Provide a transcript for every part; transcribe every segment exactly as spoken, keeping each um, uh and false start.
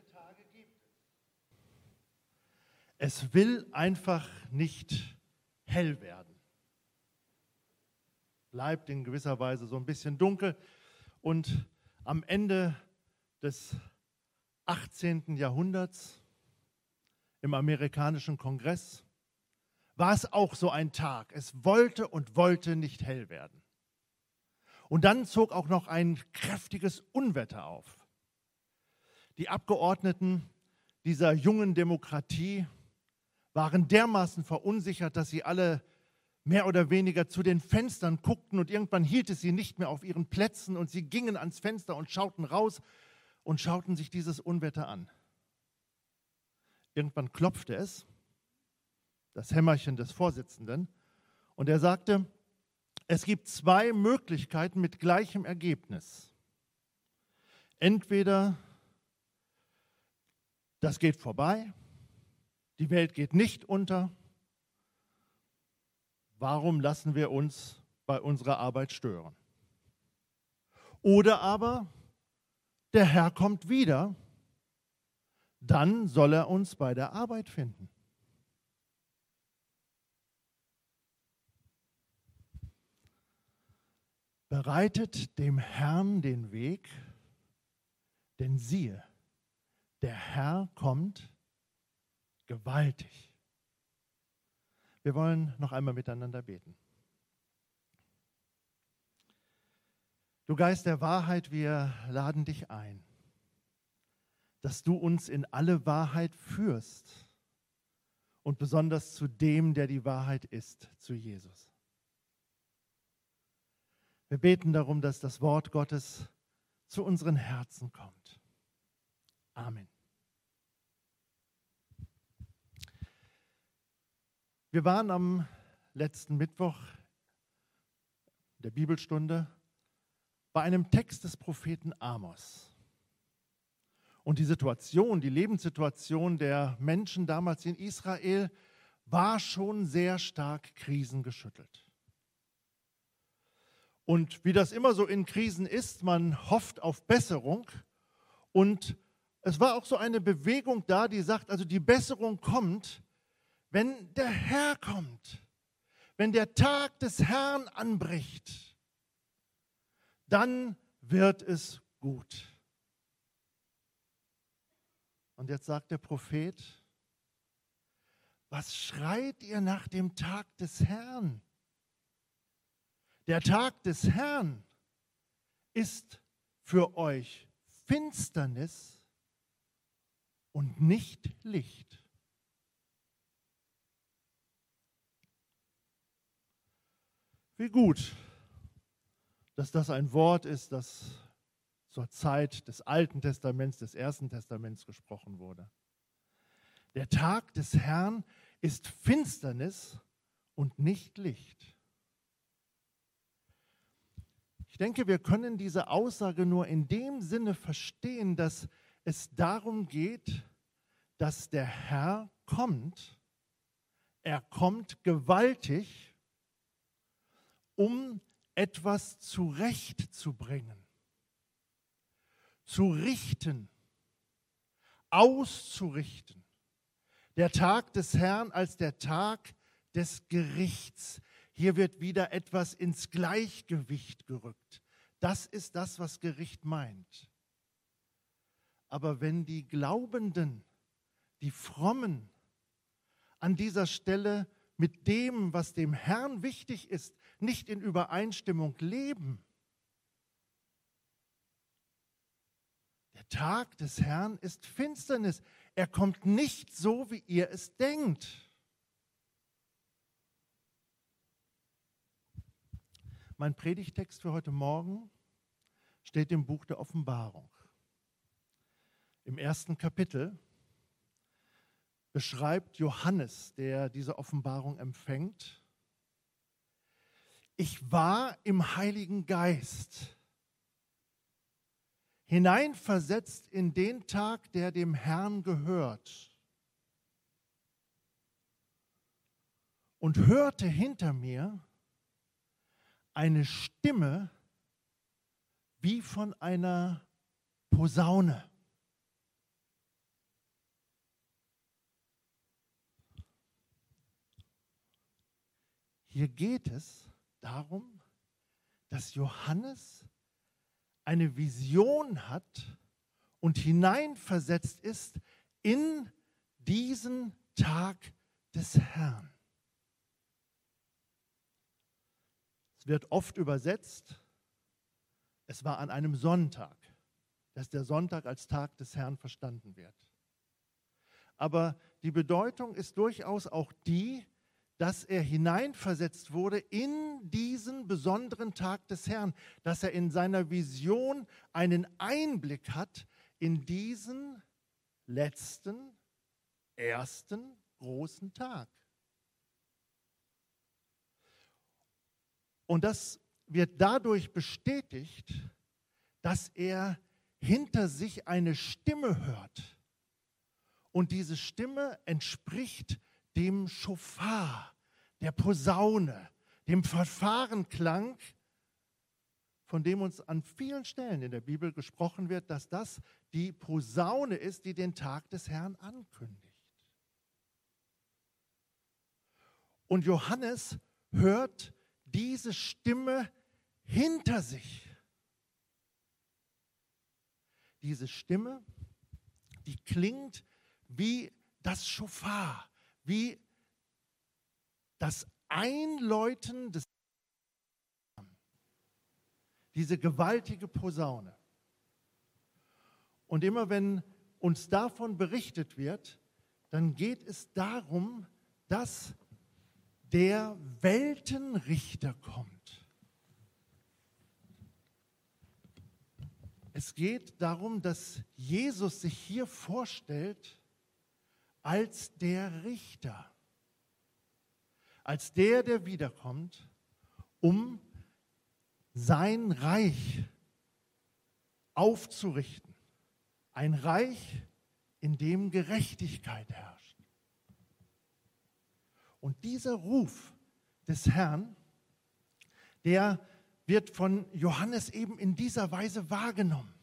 Tage gibt es. Es will einfach nicht hell werden. Bleibt in gewisser Weise so ein bisschen dunkel. Und am Ende des achtzehnten Jahrhunderts im amerikanischen Kongress war es auch so ein Tag. Es wollte und wollte nicht hell werden. Und dann zog auch noch ein kräftiges Unwetter auf. Die Abgeordneten dieser jungen Demokratie waren dermaßen verunsichert, dass sie alle mehr oder weniger zu den Fenstern guckten und irgendwann hielt es sie nicht mehr auf ihren Plätzen und sie gingen ans Fenster und schauten raus und schauten sich dieses Unwetter an. Irgendwann klopfte es, das Hämmerchen des Vorsitzenden, und er sagte, es gibt zwei Möglichkeiten mit gleichem Ergebnis. Entweder das geht vorbei, die Welt geht nicht unter. Warum lassen wir uns bei unserer Arbeit stören? Oder aber der Herr kommt wieder, dann soll er uns bei der Arbeit finden. Bereitet dem Herrn den Weg, denn siehe, der Herr kommt gewaltig. Wir wollen noch einmal miteinander beten. Du Geist der Wahrheit, wir laden dich ein, dass du uns in alle Wahrheit führst und besonders zu dem, der die Wahrheit ist, zu Jesus. Wir beten darum, dass das Wort Gottes zu unseren Herzen kommt. Amen. Wir waren am letzten Mittwoch der Bibelstunde bei einem Text des Propheten Amos. Und die Situation, die Lebenssituation der Menschen damals in Israel war schon sehr stark krisengeschüttelt. Und wie das immer so in Krisen ist, man hofft auf Besserung. Und es war auch so eine Bewegung da, die sagt, also die Besserung kommt, wenn der Herr kommt, wenn der Tag des Herrn anbricht, dann wird es gut. Und jetzt sagt der Prophet, was schreit ihr nach dem Tag des Herrn? Der Tag des Herrn ist für euch Finsternis und nicht Licht. Wie gut, dass das ein Wort ist, das zur Zeit des Alten Testaments, des Ersten Testaments gesprochen wurde. Der Tag des Herrn ist Finsternis und nicht Licht. Ich denke, wir können diese Aussage nur in dem Sinne verstehen, dass es darum geht, dass der Herr kommt. Er kommt gewaltig, um etwas zurechtzubringen, zu richten, auszurichten. Der Tag des Herrn als der Tag des Gerichts. Hier wird wieder etwas ins Gleichgewicht gerückt. Das ist das, was Gericht meint. Aber wenn die Glaubenden, die Frommen an dieser Stelle mit dem, was dem Herrn wichtig ist, nicht in Übereinstimmung leben, der Tag des Herrn ist Finsternis. Er kommt nicht so, wie ihr es denkt. Mein Predigtext für heute Morgen steht im Buch der Offenbarung. Im ersten Kapitel beschreibt Johannes, der diese Offenbarung empfängt, ich war im Heiligen Geist hineinversetzt in den Tag, der dem Herrn gehört, und hörte hinter mir eine Stimme wie von einer Posaune. Hier geht es darum, dass Johannes eine Vision hat und hineinversetzt ist in diesen Tag des Herrn. Es wird oft übersetzt, es war an einem Sonntag, dass der Sonntag als Tag des Herrn verstanden wird. Aber die Bedeutung ist durchaus auch die, dass er hineinversetzt wurde in diesen besonderen Tag des Herrn, dass er in seiner Vision einen Einblick hat in diesen letzten, ersten großen Tag. Und das wird dadurch bestätigt, dass er hinter sich eine Stimme hört. Und diese Stimme entspricht dem Schofar, der Posaune, dem Fanfarenklang, von dem uns an vielen Stellen in der Bibel gesprochen wird, dass das die Posaune ist, die den Tag des Herrn ankündigt. Und Johannes hört diese Stimme hinter sich. Diese Stimme, die klingt wie das Schofar, wie das Einläuten des Herrn. Diese gewaltige Posaune. Und immer wenn uns davon berichtet wird, dann geht es darum, dass der Weltenrichter kommt. Es geht darum, dass Jesus sich hier vorstellt als der Richter, als der, der wiederkommt, um sein Reich aufzurichten. Ein Reich, in dem Gerechtigkeit herrscht. Und dieser Ruf des Herrn, der wird von Johannes eben in dieser Weise wahrgenommen.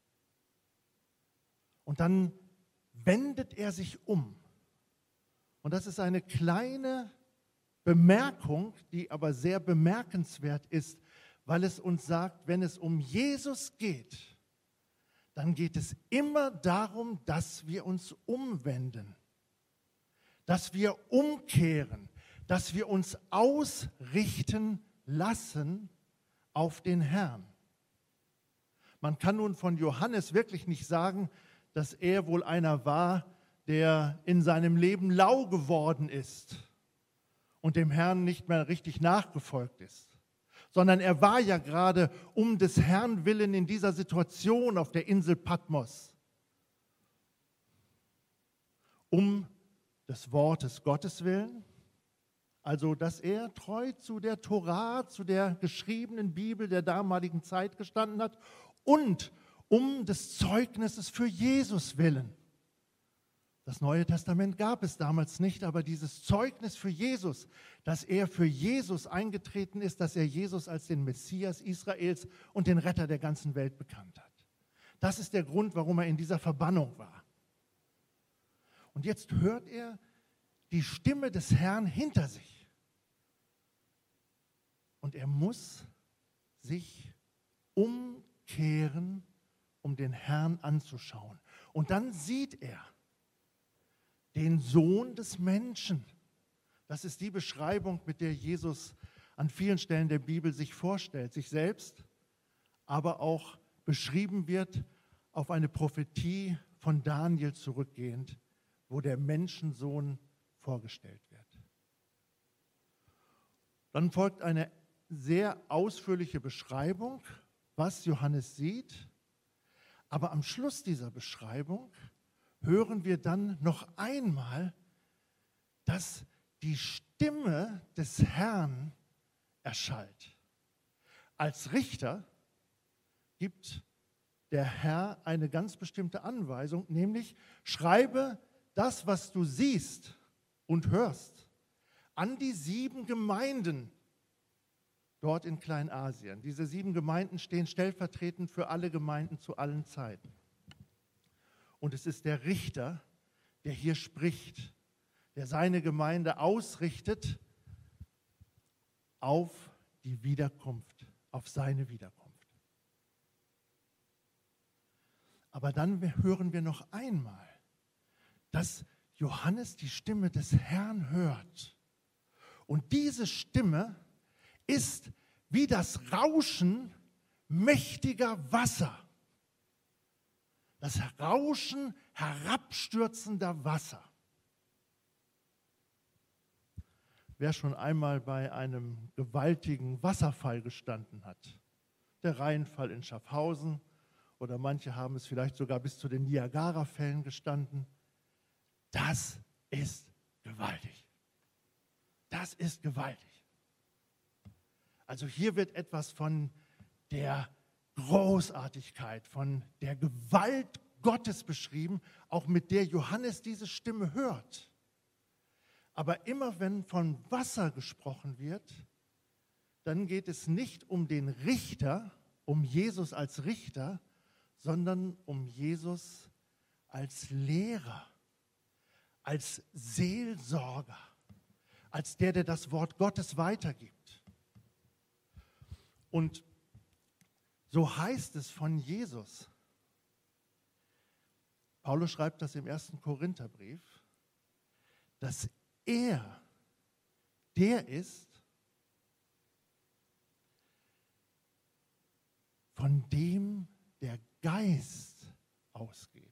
Und dann wendet er sich um. Und das ist eine kleine Bemerkung, die aber sehr bemerkenswert ist, weil es uns sagt, wenn es um Jesus geht, dann geht es immer darum, dass wir uns umwenden, dass wir umkehren, dass wir uns ausrichten lassen auf den Herrn. Man kann nun von Johannes wirklich nicht sagen, dass er wohl einer war, der in seinem Leben lau geworden ist und dem Herrn nicht mehr richtig nachgefolgt ist, sondern er war ja gerade um des Herrn willen in dieser Situation auf der Insel Patmos, um des Wortes Gottes willen, also dass er treu zu der Tora, zu der geschriebenen Bibel der damaligen Zeit gestanden hat und um des Zeugnisses für Jesus willen. Das Neue Testament gab es damals nicht, aber dieses Zeugnis für Jesus, dass er für Jesus eingetreten ist, dass er Jesus als den Messias Israels und den Retter der ganzen Welt bekannt hat. Das ist der Grund, warum er in dieser Verbannung war. Und jetzt hört er die Stimme des Herrn hinter sich. Und er muss sich umkehren, um den Herrn anzuschauen. Und dann sieht er den Sohn des Menschen. Das ist die Beschreibung, mit der Jesus an vielen Stellen der Bibel sich vorstellt, sich selbst, aber auch beschrieben wird auf eine Prophetie von Daniel zurückgehend, wo der Menschensohn vorgestellt wird. Dann folgt eine sehr ausführliche Beschreibung, was Johannes sieht, aber am Schluss dieser Beschreibung hören wir dann noch einmal, dass die Stimme des Herrn erschallt. Als Richter gibt der Herr eine ganz bestimmte Anweisung, nämlich schreibe das, was du siehst und hörst, an die sieben Gemeinden dort in Kleinasien. Diese sieben Gemeinden stehen stellvertretend für alle Gemeinden zu allen Zeiten. Und es ist der Richter, der hier spricht, der seine Gemeinde ausrichtet auf die Wiederkunft, auf seine Wiederkunft. Aber dann hören wir noch einmal, dass Johannes die Stimme des Herrn hört. Und diese Stimme ist wie das Rauschen mächtiger Wasser. Das Rauschen herabstürzender Wasser. Wer schon einmal bei einem gewaltigen Wasserfall gestanden hat, der Rheinfall in Schaffhausen, oder manche haben es vielleicht sogar bis zu den Niagarafällen gestanden, das ist gewaltig. Das ist gewaltig. Also hier wird etwas von der Großartigkeit, von der Gewalt Gottes beschrieben, auch mit der Johannes diese Stimme hört. Aber immer wenn von Wasser gesprochen wird, dann geht es nicht um den Richter, um Jesus als Richter, sondern um Jesus als Lehrer, als Seelsorger, als der, der das Wort Gottes weitergibt. Und so heißt es von Jesus. Paulus schreibt das im ersten Korintherbrief, dass er der ist, von dem der Geist ausgeht.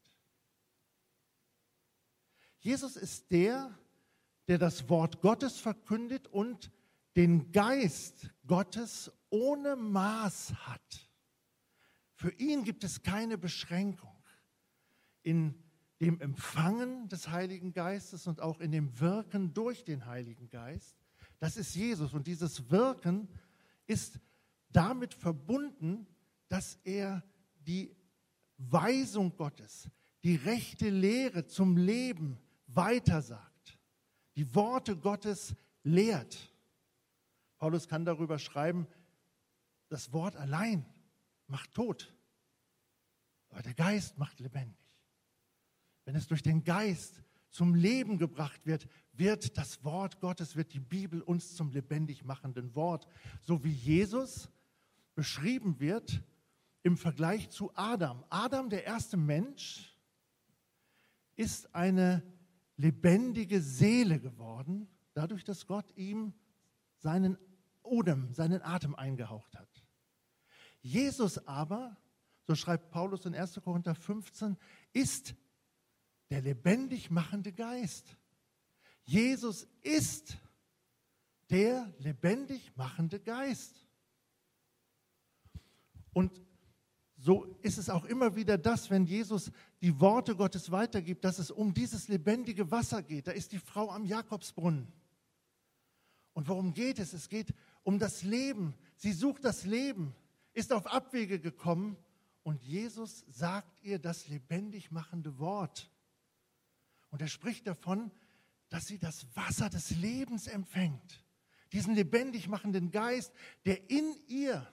Jesus ist der, der das Wort Gottes verkündet und den Geist Gottes ohne Maß hat. Für ihn gibt es keine Beschränkung in dem Empfangen des Heiligen Geistes und auch in dem Wirken durch den Heiligen Geist. Das ist Jesus. Und dieses Wirken ist damit verbunden, dass er die Weisung Gottes, die rechte Lehre zum Leben weitersagt, die Worte Gottes lehrt. Paulus kann darüber schreiben, das Wort allein macht tot, aber der Geist macht lebendig. Wenn es durch den Geist zum Leben gebracht wird, wird das Wort Gottes, wird die Bibel uns zum lebendig machenden Wort, so wie Jesus beschrieben wird im Vergleich zu Adam. Adam, der erste Mensch, ist eine lebendige Seele geworden, dadurch, dass Gott ihm seinen Odem, seinen Atem eingehaucht hat. Jesus aber, so schreibt Paulus in erster Korinther fünfzehn, ist der lebendig machende Geist. Jesus ist der lebendig machende Geist. Und so ist es auch immer wieder das, wenn Jesus die Worte Gottes weitergibt, dass es um dieses lebendige Wasser geht. Da ist die Frau am Jakobsbrunnen. Und worum geht es? Es geht um das Leben. Sie sucht das Leben, ist auf Abwege gekommen und Jesus sagt ihr das lebendig machende Wort. Und er spricht davon, dass sie das Wasser des Lebens empfängt. Diesen lebendig machenden Geist, der in ihr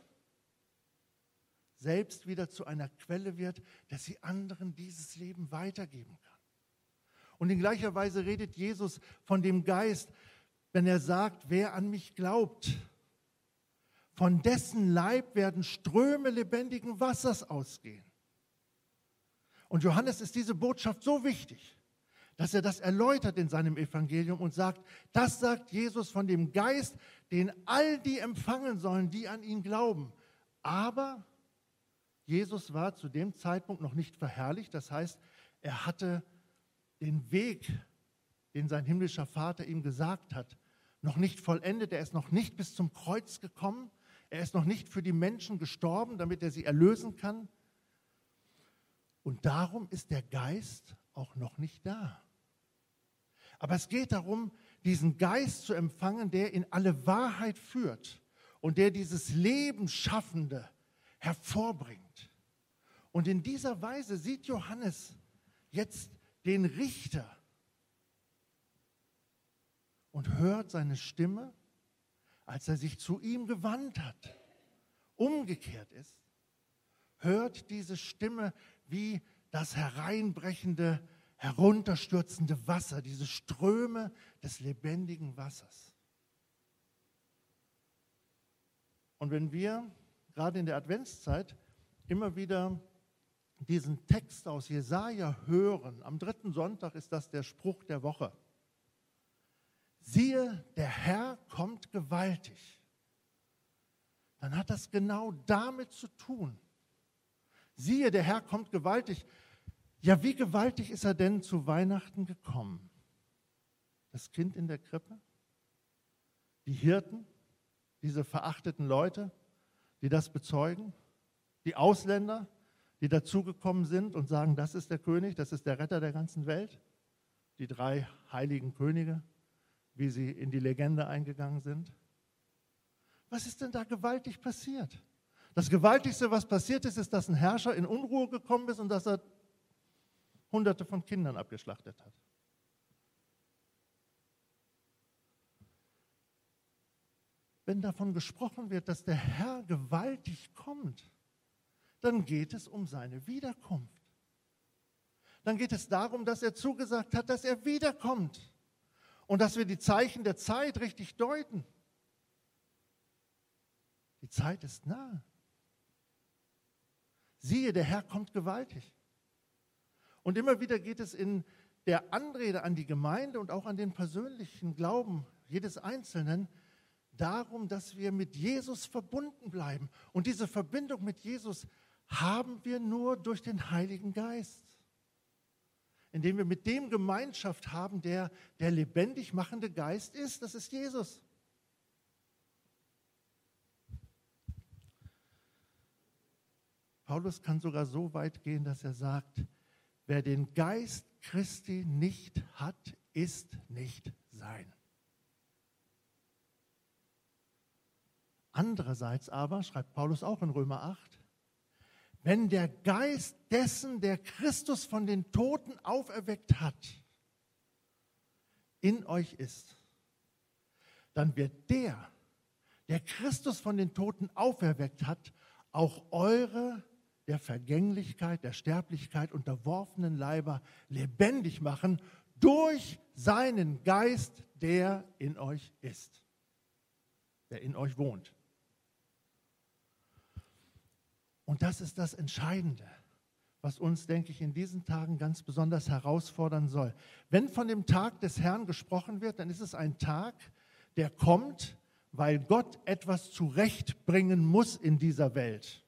selbst wieder zu einer Quelle wird, dass sie anderen dieses Leben weitergeben kann. Und in gleicher Weise redet Jesus von dem Geist, wenn er sagt, wer an mich glaubt, von dessen Leib werden Ströme lebendigen Wassers ausgehen. Und Johannes ist diese Botschaft so wichtig, dass er das erläutert in seinem Evangelium und sagt, das sagt Jesus von dem Geist, den all die empfangen sollen, die an ihn glauben. Aber Jesus war zu dem Zeitpunkt noch nicht verherrlicht, das heißt, er hatte den Weg, den sein himmlischer Vater ihm gesagt hat, noch nicht vollendet. Er ist noch nicht bis zum Kreuz gekommen. Er ist noch nicht für die Menschen gestorben, damit er sie erlösen kann. Und darum ist der Geist auch noch nicht da. Aber es geht darum, diesen Geist zu empfangen, der in alle Wahrheit führt und der dieses Lebensschaffende hervorbringt. Und in dieser Weise sieht Johannes jetzt den Richter und hört seine Stimme, als er sich zu ihm gewandt hat, umgekehrt ist, hört diese Stimme wie das hereinbrechende, herunterstürzende Wasser, diese Ströme des lebendigen Wassers. Und wenn wir gerade in der Adventszeit immer wieder diesen Text aus Jesaja hören, am dritten Sonntag ist das der Spruch der Woche. Siehe, der Herr kommt gewaltig. Dann hat das genau damit zu tun. Siehe, der Herr kommt gewaltig. Ja, wie gewaltig ist er denn zu Weihnachten gekommen? Das Kind in der Krippe? Die Hirten? Diese verachteten Leute, die das bezeugen? Die Ausländer, die dazugekommen sind und sagen, das ist der König, das ist der Retter der ganzen Welt? Die drei heiligen Könige, wie sie in die Legende eingegangen sind? Was ist denn da gewaltig passiert? Das Gewaltigste, was passiert ist, ist, dass ein Herrscher in Unruhe gekommen ist und dass er Hunderte von Kindern abgeschlachtet hat. Wenn davon gesprochen wird, dass der Herr gewaltig kommt, dann geht es um seine Wiederkunft. Dann geht es darum, dass er zugesagt hat, dass er wiederkommt und dass wir die Zeichen der Zeit richtig deuten. Die Zeit ist nahe. Siehe, der Herr kommt gewaltig. Und immer wieder geht es in der Anrede an die Gemeinde und auch an den persönlichen Glauben jedes Einzelnen darum, dass wir mit Jesus verbunden bleiben. Und diese Verbindung mit Jesus haben wir nur durch den Heiligen Geist. Indem wir mit dem Gemeinschaft haben, der der lebendig machende Geist ist, das ist Jesus. Paulus kann sogar so weit gehen, dass er sagt, wer den Geist Christi nicht hat, ist nicht sein. Andererseits aber, schreibt Paulus auch in Römer acht, wenn der Geist dessen, der Christus von den Toten auferweckt hat, in euch ist, dann wird der, der Christus von den Toten auferweckt hat, auch eure der Vergänglichkeit, der Sterblichkeit unterworfenen Leiber lebendig machen durch seinen Geist, der in euch ist, der in euch wohnt. Und das ist das Entscheidende, was uns, denke ich, in diesen Tagen ganz besonders herausfordern soll. Wenn von dem Tag des Herrn gesprochen wird, dann ist es ein Tag, der kommt, weil Gott etwas zurechtbringen muss in dieser Welt.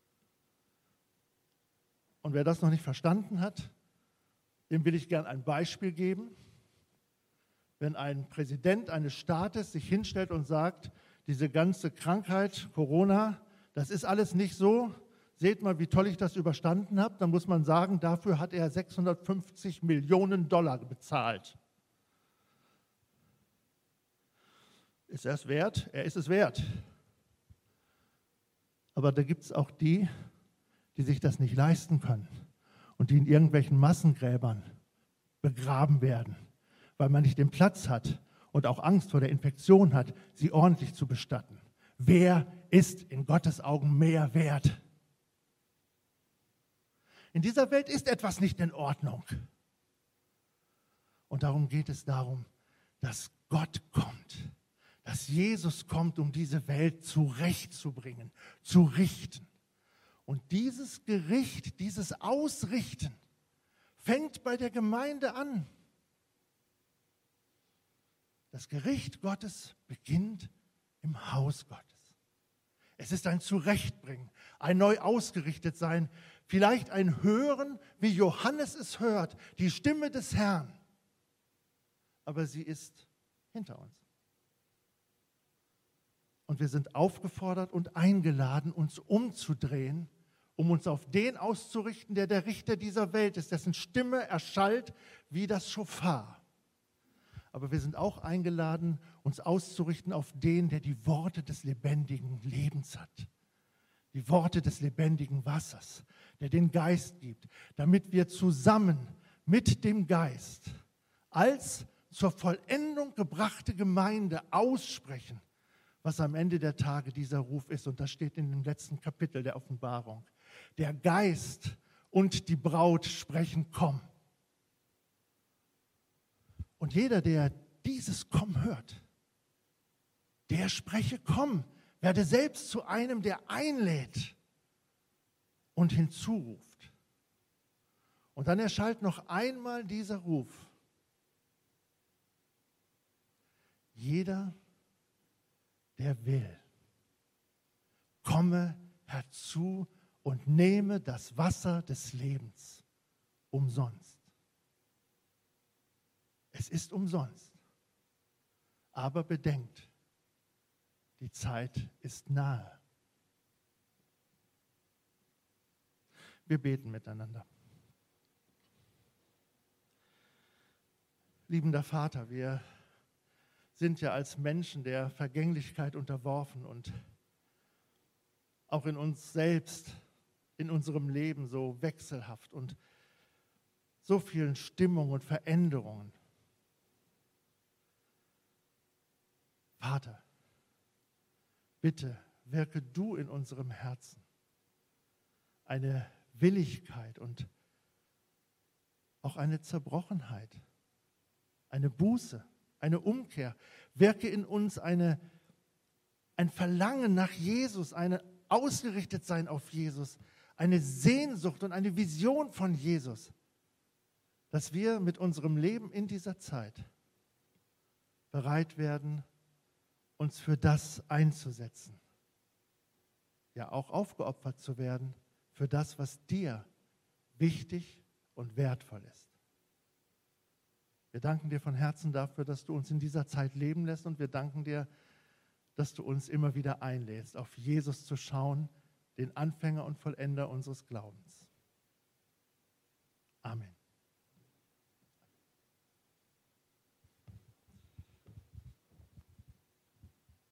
Und wer das noch nicht verstanden hat, dem will ich gern ein Beispiel geben. Wenn ein Präsident eines Staates sich hinstellt und sagt, diese ganze Krankheit, Corona, das ist alles nicht so, seht mal, wie toll ich das überstanden habe, dann muss man sagen, dafür hat er sechshundertfünfzig Millionen Dollar bezahlt. Ist er es wert? Er ist es wert. Aber da gibt es auch die, die sich das nicht leisten können und die in irgendwelchen Massengräbern begraben werden, weil man nicht den Platz hat und auch Angst vor der Infektion hat, sie ordentlich zu bestatten. Wer ist in Gottes Augen mehr wert? In dieser Welt ist etwas nicht in Ordnung. Und darum geht es darum, dass Gott kommt, dass Jesus kommt, um diese Welt zurechtzubringen, zu richten. Und dieses Gericht, dieses Ausrichten fängt bei der Gemeinde an. Das Gericht Gottes beginnt im Haus Gottes. Es ist ein Zurechtbringen, ein neu ausgerichtet sein, vielleicht ein Hören, wie Johannes es hört, die Stimme des Herrn. Aber sie ist hinter uns. Und wir sind aufgefordert und eingeladen, uns umzudrehen, um uns auf den auszurichten, der der Richter dieser Welt ist, dessen Stimme erschallt wie das Schofar. Aber wir sind auch eingeladen, uns auszurichten auf den, der die Worte des lebendigen Lebens hat. Die Worte des lebendigen Wassers, der den Geist gibt, damit wir zusammen mit dem Geist als zur Vollendung gebrachte Gemeinde aussprechen, was am Ende der Tage dieser Ruf ist. Und das steht in dem letzten Kapitel der Offenbarung. Der Geist und die Braut sprechen, komm. Und jeder, der dieses Komm hört, der spreche, komm, Werde selbst zu einem, der einlädt und hinzuruft. Und dann erschallt noch einmal dieser Ruf. Jeder, der will, komme herzu und nehme das Wasser des Lebens umsonst. Es ist umsonst. Aber bedenkt, die Zeit ist nahe. Wir beten miteinander. Liebender Vater, wir sind ja als Menschen der Vergänglichkeit unterworfen und auch in uns selbst, in unserem Leben so wechselhaft und so vielen Stimmungen und Veränderungen. Vater, bitte wirke du in unserem Herzen eine Willigkeit und auch eine Zerbrochenheit, eine Buße, eine Umkehr. Wirke in uns eine, ein Verlangen nach Jesus, eine Ausgerichtetsein auf Jesus, eine Sehnsucht und eine Vision von Jesus, dass wir mit unserem Leben in dieser Zeit bereit werden, uns für das einzusetzen. Ja, auch aufgeopfert zu werden für das, was dir wichtig und wertvoll ist. Wir danken dir von Herzen dafür, dass du uns in dieser Zeit leben lässt, und wir danken dir, dass du uns immer wieder einlädst, auf Jesus zu schauen, den Anfänger und Vollender unseres Glaubens. Amen.